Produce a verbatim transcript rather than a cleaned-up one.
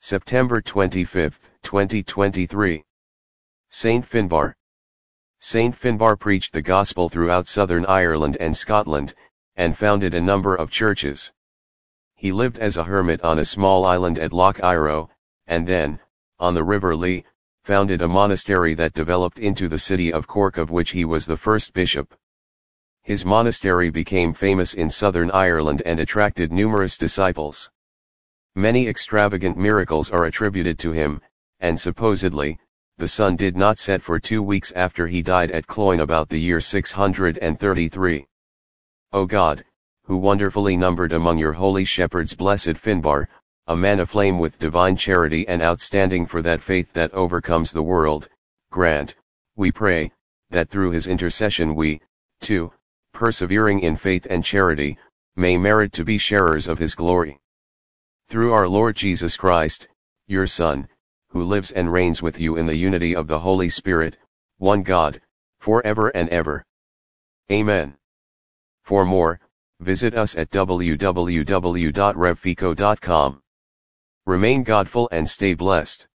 September twenty-fifth, twenty twenty-three. Saint Finbar. Saint Finbar preached the gospel throughout southern Ireland and Scotland, and founded a number of churches. He lived as a hermit on a small island at Lough Iro, and then, on the River Lee, founded a monastery that developed into the city of Cork, of which he was the first bishop. His monastery became famous in southern Ireland and attracted numerous disciples. Many extravagant miracles are attributed to him, and supposedly, the sun did not set for two weeks after he died at Cloyne about the year six hundred thirty-three. O God, who wonderfully numbered among your holy shepherds blessed Finbar, a man aflame with divine charity and outstanding for that faith that overcomes the world, grant, we pray, that through his intercession we, too, persevering in faith and charity, may merit to be sharers of his glory. Through our Lord Jesus Christ, your Son, who lives and reigns with you in the unity of the Holy Spirit, one God, forever and ever. Amen. For more, visit us at w w w dot revfico dot com. Remain godful and stay blessed.